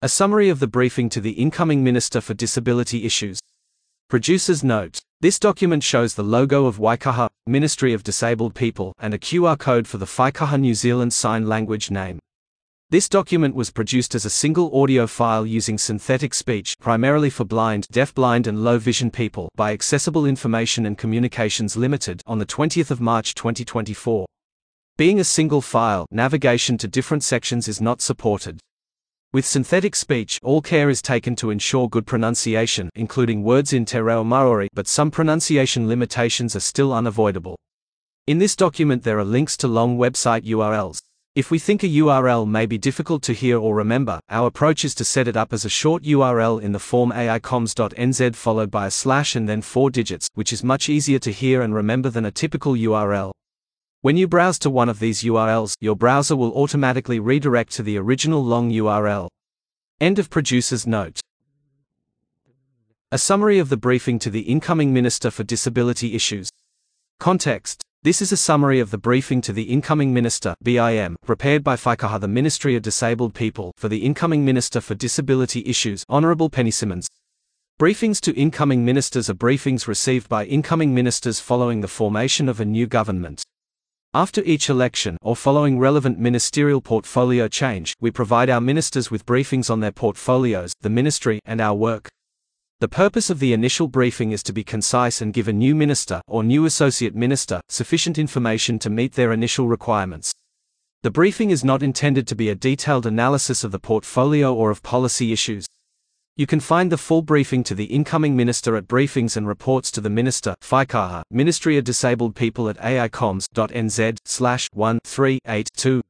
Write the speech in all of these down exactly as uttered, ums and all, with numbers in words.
A summary of the briefing to the incoming Minister for Disability Issues. Producer's note. This document shows the logo of Waikaha, Ministry of Disabled People, and a Q R code for the Waikaha New Zealand Sign Language name. This document was produced as a single audio file using synthetic speech, primarily for blind, deafblind and low vision people, by Accessible Information and Communications Limited, on the twentieth of March twenty twenty-four. Being a single file, navigation to different sections is not supported. With synthetic speech, all care is taken to ensure good pronunciation, including words in te reo Māori, but some pronunciation limitations are still unavoidable. In this document there are links to long website U R Ls. If we think a U R L may be difficult to hear or remember, our approach is to set it up as a short U R L in the form A I coms dot N Z followed by a slash and then four digits, which is much easier to hear and remember than a typical U R L. When you browse to one of these U R Ls, your browser will automatically redirect to the original long U R L. End of producer's note. A summary of the briefing to the incoming Minister for Disability Issues. Context. This is a summary of the briefing to the incoming Minister, B I M, prepared by Waikaha the Ministry of Disabled People, for the incoming Minister for Disability Issues, Honourable Penny Simmonds. Briefings to incoming ministers are briefings received by incoming ministers following the formation of a new government. After each election, or following relevant ministerial portfolio change, we provide our ministers with briefings on their portfolios, the ministry, and our work. The purpose of the initial briefing is to be concise and give a new minister, or new associate minister, sufficient information to meet their initial requirements. The briefing is not intended to be a detailed analysis of the portfolio or of policy issues. You can find the full briefing to the incoming minister at Briefings and Reports to the Minister, Waikaha, Ministry of Disabled People at A I coms dot N Z slash one three eight two.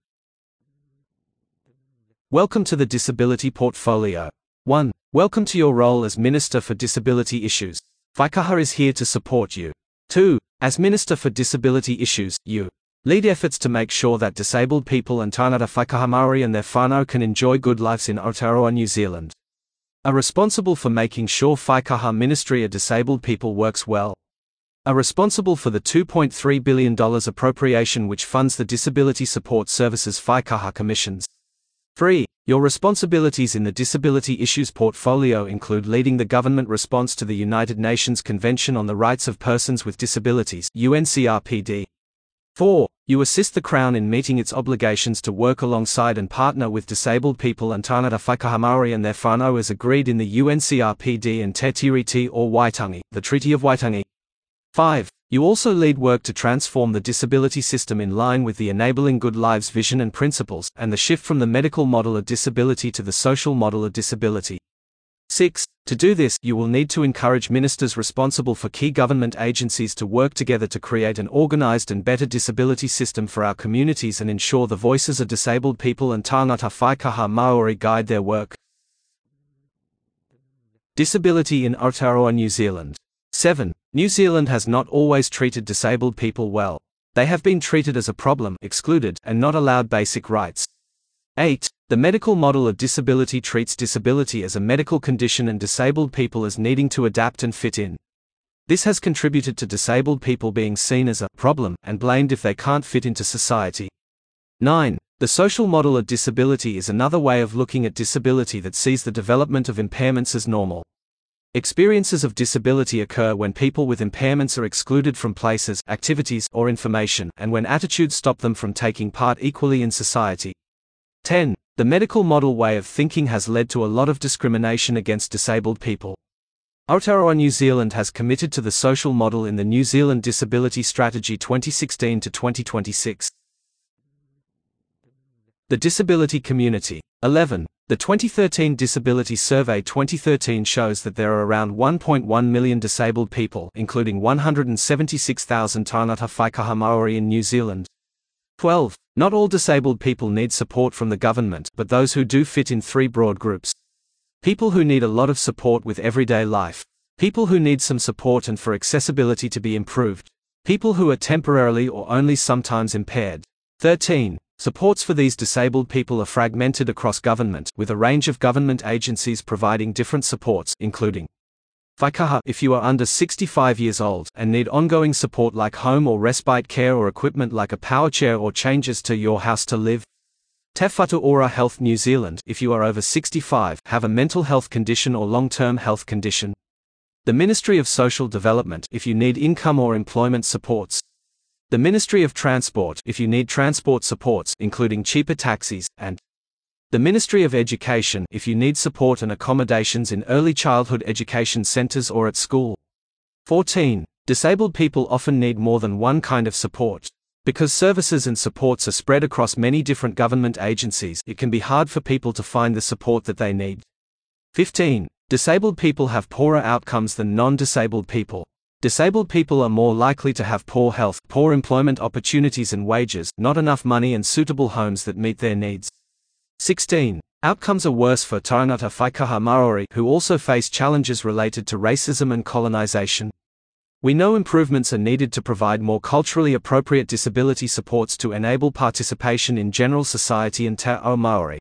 Welcome to the Disability Portfolio. one. Welcome to your role as Minister for Disability Issues. Waikaha is here to support you. two. As Minister for Disability Issues, you lead efforts to make sure that disabled people and Tainata Waikaha Māori and their whānau can enjoy good lives in Aotearoa, New Zealand. Are responsible for making sure Waikaha Ministry of Disabled People works well. Are responsible for the two point three billion dollars appropriation which funds the Disability Support Services Waikaha Commissions. three. Your responsibilities in the Disability Issues portfolio include leading the government response to the United Nations Convention on the Rights of Persons with Disabilities, U N C R P D. four. You assist the Crown in meeting its obligations to work alongside and partner with disabled people and Tainata Waikaha Māori and their whānau as agreed in the U N C R P D and Te Tiriti or Waitangi, the Treaty of Waitangi. five. You also lead work to transform the disability system in line with the Enabling Good Lives vision and principles, and the shift from the medical model of disability to the social model of disability. six. To do this, you will need to encourage ministers responsible for key government agencies to work together to create an organized and better disability system for our communities and ensure the voices of disabled people and Tainata Waikaha Māori guide their work. Disability in Aotearoa, New Zealand. seven. New Zealand has not always treated disabled people well. They have been treated as a problem, excluded, and not allowed basic rights. eight. The medical model of disability treats disability as a medical condition and disabled people as needing to adapt and fit in. This has contributed to disabled people being seen as a problem and blamed if they can't fit into society. nine. The social model of disability is another way of looking at disability that sees the development of impairments as normal. Experiences of disability occur when people with impairments are excluded from places, activities, or information, and when attitudes stop them from taking part equally in society. ten. The medical model way of thinking has led to a lot of discrimination against disabled people. Aotearoa, New Zealand has committed to the social model in the New Zealand Disability Strategy twenty sixteen to twenty twenty-six. The disability community. eleven. The twenty thirteen Disability Survey twenty thirteen shows that there are around one point one million disabled people, including one hundred seventy-six thousand Tainata Waikaha Māori in New Zealand. twelve. Not all disabled people need support from the government, but those who do fit in three broad groups. People who need a lot of support with everyday life. People who need some support and for accessibility to be improved. People who are temporarily or only sometimes impaired. thirteen. Supports for these disabled people are fragmented across government, with a range of government agencies providing different supports, including Waikaha if you are under sixty-five years old and need ongoing support like home or respite care or equipment like a power chair or changes to your house to live. Te Whatu Ora Health New Zealand, if you are over sixty-five, have a mental health condition or long-term health condition. The Ministry of Social Development, if you need income or employment supports. The Ministry of Transport, if you need transport supports, including cheaper taxis, and the Ministry of Education, if you need support and accommodations in early childhood education centres or at school. fourteen. Disabled people often need more than one kind of support. Because services and supports are spread across many different government agencies, it can be hard for people to find the support that they need. fifteen. Disabled people have poorer outcomes than non-disabled people. Disabled people are more likely to have poor health, poor employment opportunities and wages, not enough money and suitable homes that meet their needs. sixteen. Outcomes are worse for Taurangata Whaikaha Maori, who also face challenges related to racism and colonization. We know improvements are needed to provide more culturally appropriate disability supports to enable participation in general society and te ao Maori.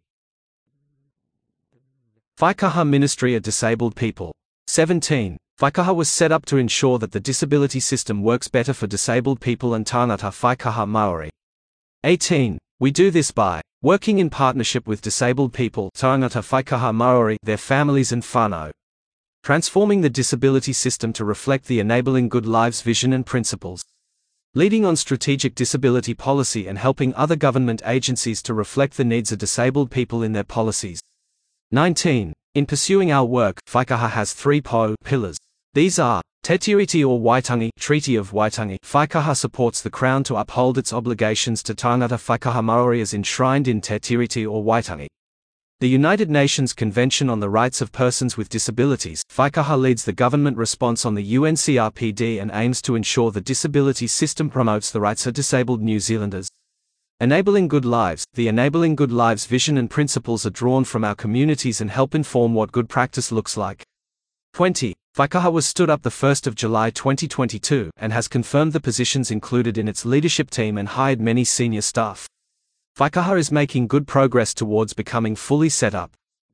Whaikaha Ministry of Disabled People. seventeen. Whaikaha was set up to ensure that the disability system works better for disabled people and Taurangata Whaikaha Maori. eighteen. We do this by working in partnership with disabled people, Taurangata Whaikaha Maori, their families and whānau. Transforming the disability system to reflect the Enabling Good Lives vision and principles. Leading on strategic disability policy and helping other government agencies to reflect the needs of disabled people in their policies. nineteen. In pursuing our work, Whaikaha has three po pillars. These are Te Tiriti o Waitangi, Treaty of Waitangi. Whaikaha supports the Crown to uphold its obligations to Taurangata Whaikaha Maori as enshrined in Te Tiriti o Waitangi. The United Nations Convention on the Rights of Persons with Disabilities. Whaikaha leads the government response on the U N C R P D and aims to ensure the disability system promotes the rights of disabled New Zealanders. Enabling Good Lives. The Enabling Good Lives vision and principles are drawn from our communities and help inform what good practice looks like. twenty. Whaikaha was stood up the first of July twenty twenty-two and has confirmed the positions included in its leadership team and hired many senior staff. Whaikaha is making good progress towards becoming fully set up.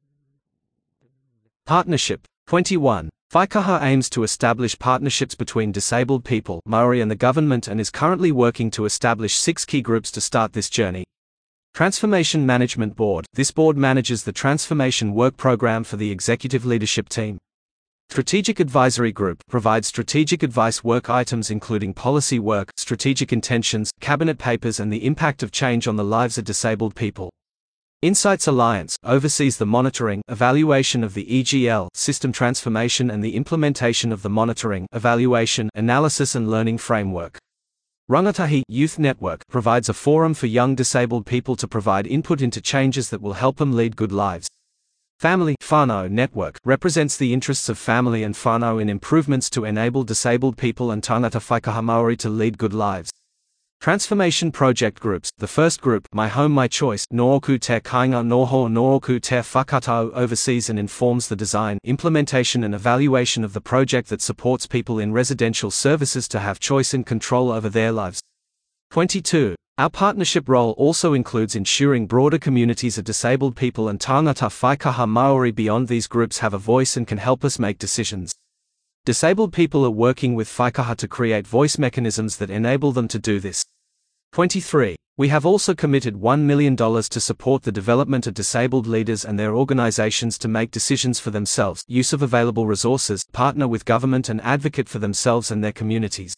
Partnership. twenty-one. Whaikaha aims to establish partnerships between disabled people, Maori and the government and is currently working to establish six key groups to start this journey. Transformation Management Board. This board manages the transformation work program for the executive leadership team. Strategic Advisory Group provides strategic advice work items including policy work, strategic intentions, cabinet papers and the impact of change on the lives of disabled people. Insights Alliance oversees the monitoring, evaluation of the E G L system transformation and the implementation of the monitoring, evaluation, analysis and learning framework. Rangatahi Youth Network provides a forum for young disabled people to provide input into changes that will help them lead good lives. Family whānau Network represents the interests of family and whānau in improvements to enable disabled people and Taurangata Whaikaha Maori to lead good lives. Transformation Project Groups. The first group, My Home My Choice, Nōku Te Kāinga Noho Nōku Te Whakatau, oversees and informs the design, implementation and evaluation of the project that supports people in residential services to have choice and control over their lives. twenty-two. Our partnership role also includes ensuring broader communities of disabled people and Taurangata Whaikaha Maori beyond these groups have a voice and can help us make decisions. Disabled people are working with Whaikaha to create voice mechanisms that enable them to do this. twenty-three. We have also committed one million dollars to support the development of disabled leaders and their organizations to make decisions for themselves, use of available resources, partner with government and advocate for themselves and their communities.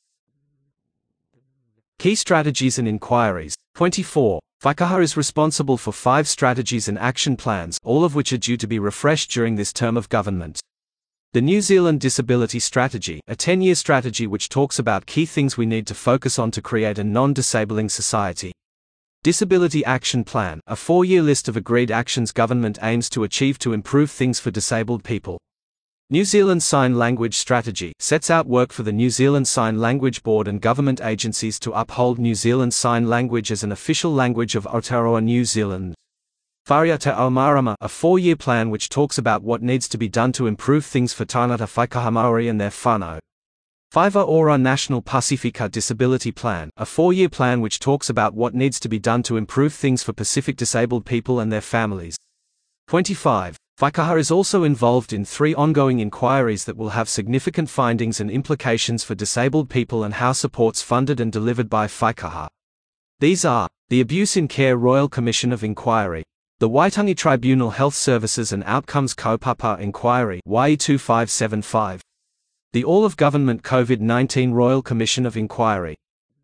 Key strategies and inquiries. twenty-four. Whaikaha is responsible for five strategies and action plans, all of which are due to be refreshed during this term of government. The New Zealand Disability Strategy, a ten-year strategy which talks about key things we need to focus on to create a non-disabling society. Disability Action Plan, a four-year list of agreed actions government aims to achieve to improve things for disabled people. New Zealand Sign Language Strategy sets out work for the New Zealand Sign Language Board and government agencies to uphold New Zealand Sign Language as an official language of Aotearoa New Zealand. Wharia Te Ao Marama, a four-year plan which talks about what needs to be done to improve things for Taurangata Whaikaha Maori and their whānau. Whaiva Ora National Pasifika Disability Plan, a four-year plan which talks about what needs to be done to improve things for Pacific disabled people and their families. twenty-five. Whaikaha is also involved in three ongoing inquiries that will have significant findings and implications for disabled people and how supports funded and delivered by Whaikaha. These are The Abuse in Care Royal Commission of Inquiry. The Waitangi Tribunal Health Services and Outcomes Kaupapa Inquiry Y E two five seven five. The All-of-Government COVID nineteen Royal Commission of Inquiry.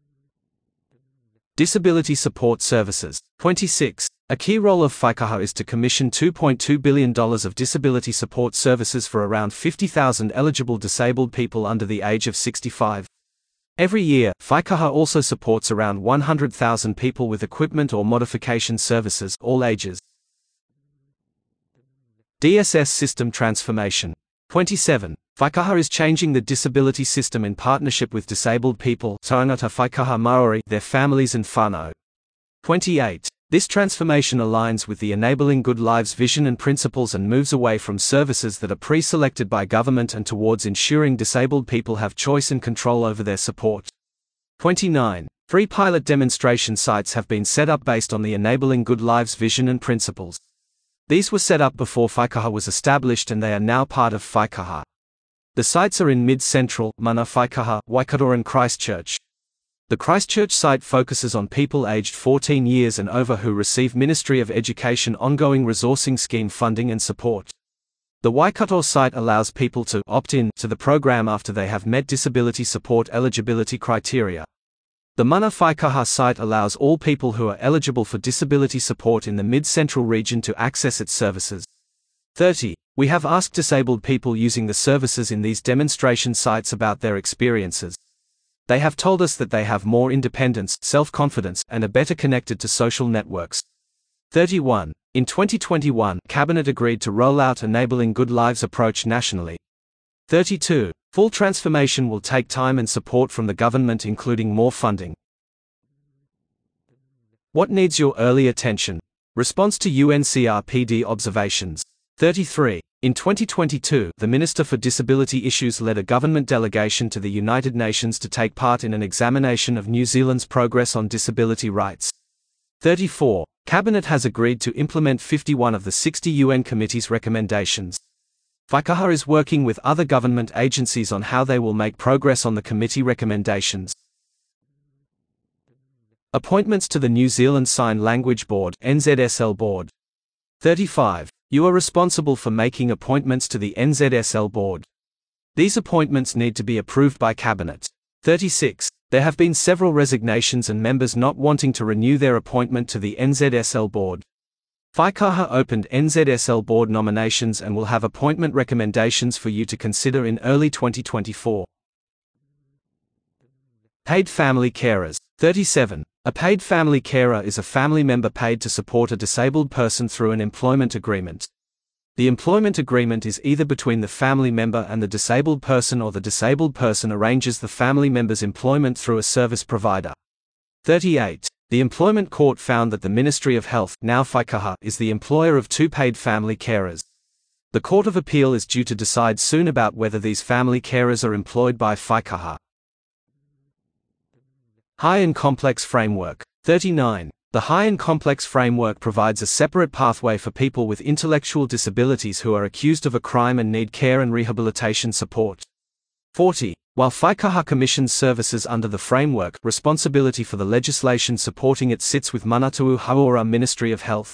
Disability Support Services. twenty-six. A key role of Whaikaha is to commission two point two billion dollars of disability support services for around fifty thousand eligible disabled people under the age of sixty-five. Every year, Whaikaha also supports around one hundred thousand people with equipment or modification services, all ages. D S S System Transformation. twenty-seven. Whaikaha is changing the disability system in partnership with disabled people, Taungata Whaikaha Maori, their families and whānau. twenty-eight. This transformation aligns with the Enabling Good Lives vision and principles and moves away from services that are pre-selected by government and towards ensuring disabled people have choice and control over their support. twenty-nine. Three pilot demonstration sites have been set up based on the Enabling Good Lives vision and principles. These were set up before Whaikaha was established and they are now part of Whaikaha. The sites are in Mid-Central, Mana Whaikaha, Waikato and Christchurch. The Christchurch site focuses on people aged fourteen years and over who receive Ministry of Education ongoing resourcing scheme funding and support. The Waikato site allows people to opt in to the program after they have met disability support eligibility criteria. The Mana Whaikaha site allows all people who are eligible for disability support in the Mid-Central region to access its services. thirty. We have asked disabled people using the services in these demonstration sites about their experiences. They have told us that they have more independence, self-confidence, and are better connected to social networks. thirty-one. In twenty twenty-one, Cabinet agreed to roll out Enabling Good Lives approach nationally. thirty-two. Full transformation will take time and support from the government, including more funding. What needs your early attention? Response to U N C R P D observations. thirty-three. In twenty twenty-two, the Minister for Disability Issues led a government delegation to the United Nations to take part in an examination of New Zealand's progress on disability rights. thirty-four. Cabinet has agreed to implement fifty-one of the sixty U N Committee's recommendations. Whaikaha is working with other government agencies on how they will make progress on the committee recommendations. Appointments to the New Zealand Sign Language Board, N Z S L Board. thirty-five. You are responsible for making appointments to the N Z S L Board. These appointments need to be approved by Cabinet. thirty-six. There have been several resignations and members not wanting to renew their appointment to the N Z S L Board. Whaikaha opened N Z S L Board nominations and will have appointment recommendations for you to consider in early twenty twenty-four. Paid Family Carers. thirty-seven. A paid family carer is a family member paid to support a disabled person through an employment agreement. The employment agreement is either between the family member and the disabled person, or the disabled person arranges the family member's employment through a service provider. thirty-eight. The Employment Court found that the Ministry of Health, now Whaikaha, is the employer of two paid family carers. The Court of Appeal is due to decide soon about whether these family carers are employed by Whaikaha. High and Complex Framework. thirty-nine. The High and Complex Framework provides a separate pathway for people with intellectual disabilities who are accused of a crime and need care and rehabilitation support. forty. While Whaikaha commissions services under the framework, responsibility for the legislation supporting it sits with Manatū Hauora Ministry of Health.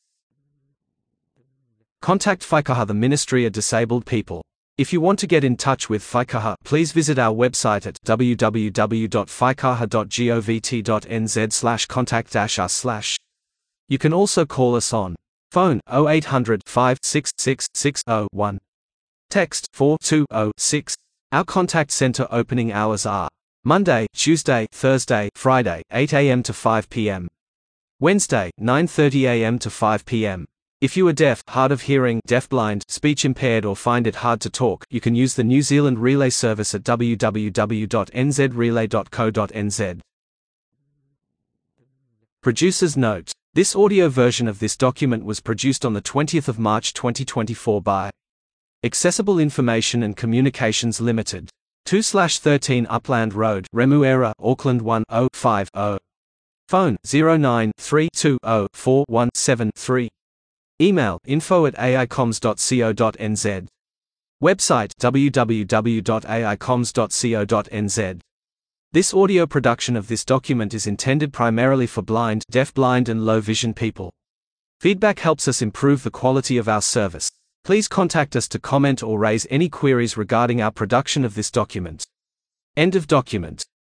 Contact Whaikaha, the Ministry of Disabled People. If you want to get in touch with Whaikaha, please visit our website at w w w dot whaikaha dot govt dot n z slash contact us slash. You can also call us on phone oh eight hundred, five six six, six oh one. Text four two oh six. Our contact center opening hours are Monday, Tuesday, Thursday, Friday, eight a m to five p m Wednesday, nine thirty a m to five p m If you are deaf, hard of hearing, deafblind, speech impaired or find it hard to talk, you can use the New Zealand Relay service at w w w dot n z relay dot co dot n z. Producer's note: this audio version of this document was produced on the twentieth of March twenty twenty-four by Accessible Information and Communications Limited, two thirteen Upland Road, Remuera, Auckland one oh five oh. Phone zero nine three two oh four one seven three. Email info at a i coms dot co dot n z. Website w w w dot a i coms dot co dot n z. This audio production of this document is intended primarily for blind, deafblind, and low vision people. Feedback helps us improve the quality of our service. Please contact us to comment or raise any queries regarding our production of this document. End of document.